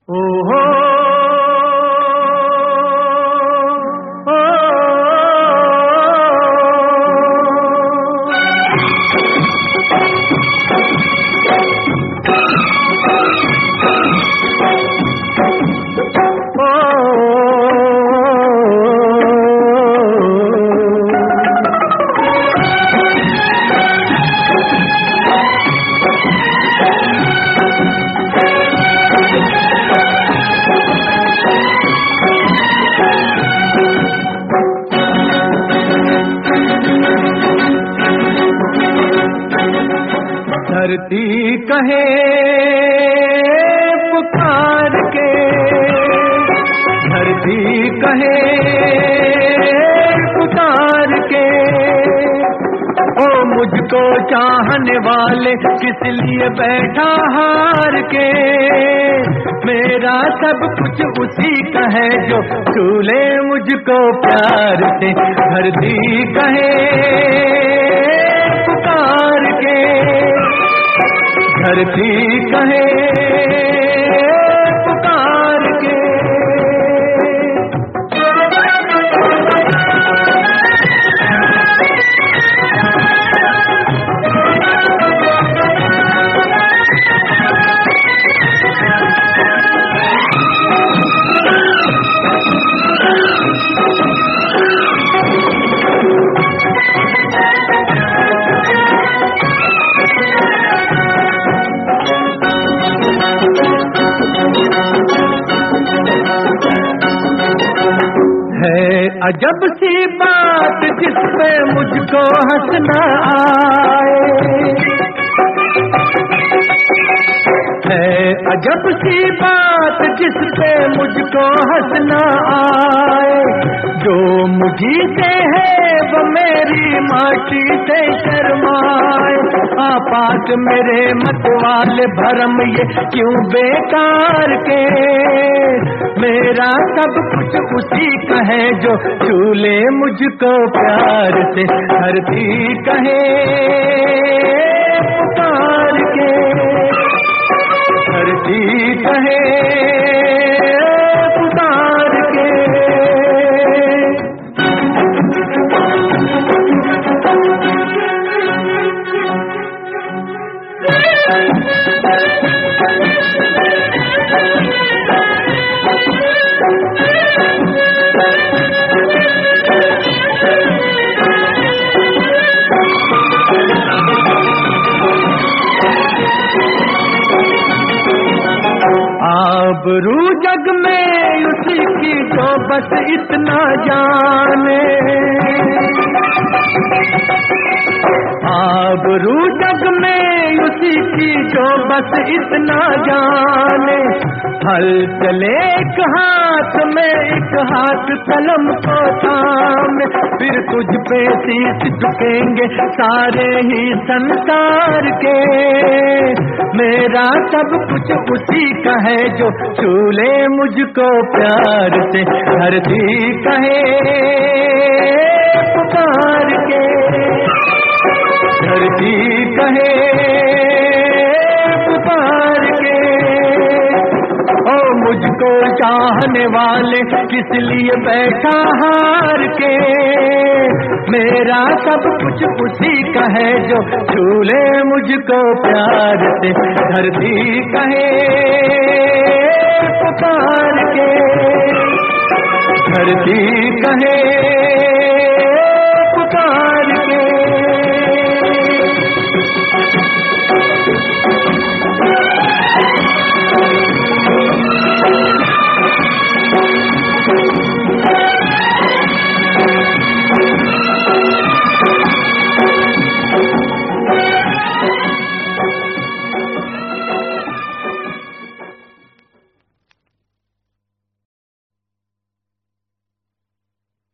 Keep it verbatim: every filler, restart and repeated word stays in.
ओ हो ओ, धरती कहे पुकार के, धरती कहे पुकार के, ओ मुझको चाहने वाले किस लिए बैठा हार के। मेरा सब कुछ उसी का है जो छूले मुझको प्यार से। धरती कहे पुकार के, धरती कहे पुकार के। है अजब सी बात जिस पे मुझको हंसना आए, है अजब सी बात जिस पे मुझको हंसना आए। जो मुझी से है वो मेरी माटी से शर्माए। आपात मेरे मत वाले भरम ये क्यों बेकार के। मेरा सब कुछ उसी का है जो छूले मुझको प्यार से। धरती कहे पुकार के, धरती कहे पुकार के। आबरू जग में उसी की जो बस इतना जाने। आबरू जग में उसी की जो बस इतना जाने। हल चले एक हाथ में एक हाथ कलम को थामे। फिर तुझ पे शीश झुकेंगे सारे ही संसार के। मेरा सब कुछ उसी का है जो छूले मुझको प्यार से। धरती कहे पुकार के, धरती कहे पुकार के। ओ मुझको चाहने वाले किस लिए बैठा हार के। मेरा सब कुछ उसी का है जो छूले मुझको प्यार से। धरती कहे पुकार के, धरती कहे